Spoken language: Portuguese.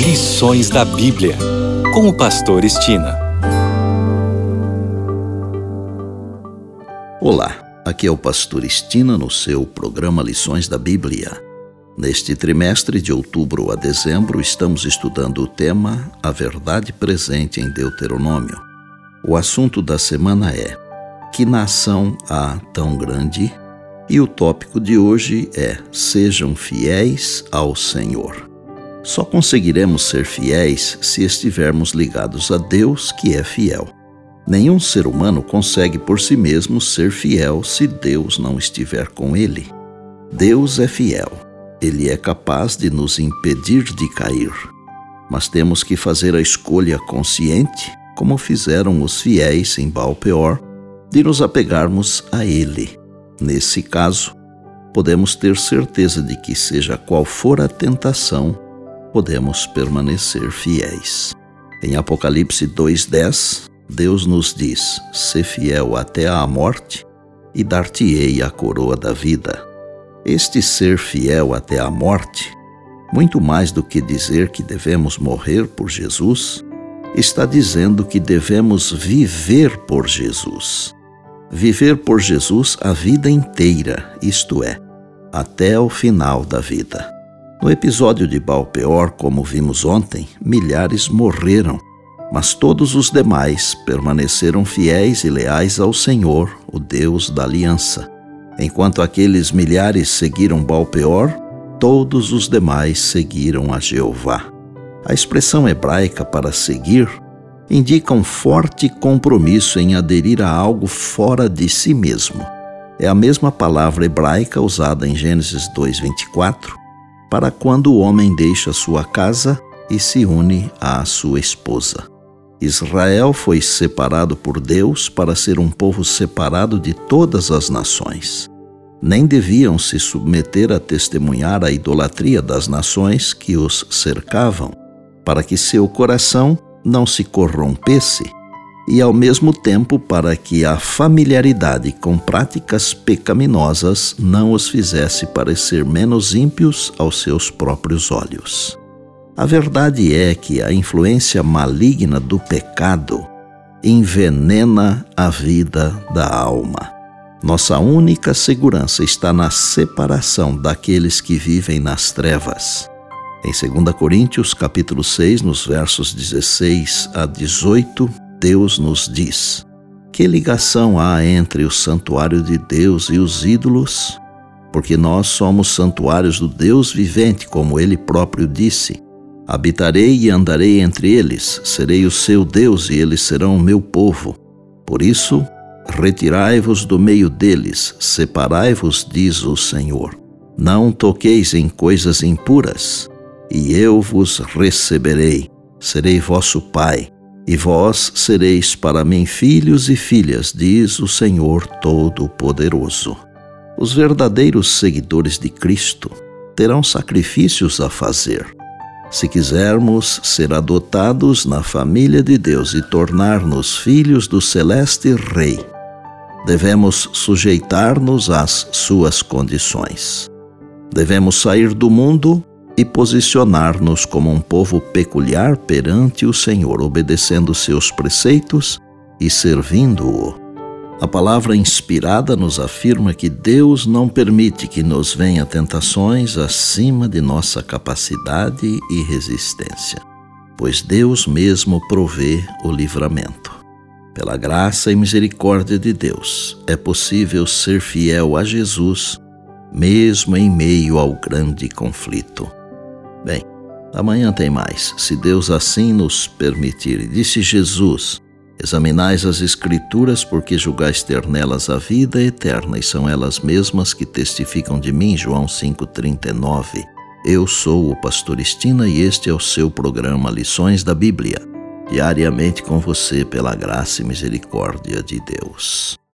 Lições da Bíblia, com o pastor Estina. Olá, aqui é o pastor Estina no seu programa Lições da Bíblia. Neste trimestre de outubro a dezembro, estamos estudando o tema A Verdade Presente em Deuteronômio. O assunto da semana é: que nação há tão grande? E o tópico de hoje é: sejam fiéis ao Senhor. Só conseguiremos ser fiéis se estivermos ligados a Deus, que é fiel. Nenhum ser humano consegue por si mesmo ser fiel se Deus não estiver com ele. Deus é fiel. Ele é capaz de nos impedir de cair. Mas temos que fazer a escolha consciente, como fizeram os fiéis em Baal-peor, de nos apegarmos a Ele. Nesse caso, podemos ter certeza de que, seja qual for a tentação, podemos permanecer fiéis. Em Apocalipse 2:10, Deus nos diz: "Sê fiel até à morte, e dar-te-ei a coroa da vida." Este ser fiel até à morte, muito mais do que dizer que devemos morrer por Jesus, está dizendo que devemos viver por Jesus. Viver por Jesus a vida inteira, isto é, até o final da vida. No episódio de Baal-peor, como vimos ontem, milhares morreram, mas todos os demais permaneceram fiéis e leais ao Senhor, o Deus da aliança. Enquanto aqueles milhares seguiram Baal-peor, todos os demais seguiram a Jeová. A expressão hebraica para seguir indica um forte compromisso em aderir a algo fora de si mesmo. É a mesma palavra hebraica usada em Gênesis 2:24, para quando o homem deixa sua casa e se une à sua esposa. Israel foi separado por Deus para ser um povo separado de todas as nações. Nem deviam se submeter a testemunhar a idolatria das nações que os cercavam, para que seu coração não se corrompesse e, ao mesmo tempo, para que a familiaridade com práticas pecaminosas não os fizesse parecer menos ímpios aos seus próprios olhos. A verdade é que a influência maligna do pecado envenena a vida da alma. Nossa única segurança está na separação daqueles que vivem nas trevas. Em 2 Coríntios, capítulo 6, nos versos 16 a 18, Deus nos diz: que ligação há entre o santuário de Deus e os ídolos? Porque nós somos santuários do Deus vivente, como Ele próprio disse: habitarei e andarei entre eles, serei o seu Deus e eles serão o meu povo. Por isso, retirai-vos do meio deles, separai-vos, diz o Senhor. Não toqueis em coisas impuras, e eu vos receberei, serei vosso Pai, e vós sereis para mim filhos e filhas, diz o Senhor Todo-Poderoso. Os verdadeiros seguidores de Cristo terão sacrifícios a fazer. Se quisermos ser adotados na família de Deus e tornar-nos filhos do Celeste Rei, devemos sujeitar-nos às suas condições. Devemos sair do mundo e posicionar-nos como um povo peculiar perante o Senhor, obedecendo seus preceitos e servindo-o. A palavra inspirada nos afirma que Deus não permite que nos venham tentações acima de nossa capacidade e resistência, pois Deus mesmo provê o livramento. Pela graça e misericórdia de Deus, é possível ser fiel a Jesus, mesmo em meio ao grande conflito. Bem, amanhã tem mais, se Deus assim nos permitir. E disse Jesus: examinais as Escrituras, porque julgais ter nelas a vida eterna, e são elas mesmas que testificam de mim. João 5:39. Eu sou o pastor Estina e este é o seu programa Lições da Bíblia, diariamente com você pela graça e misericórdia de Deus.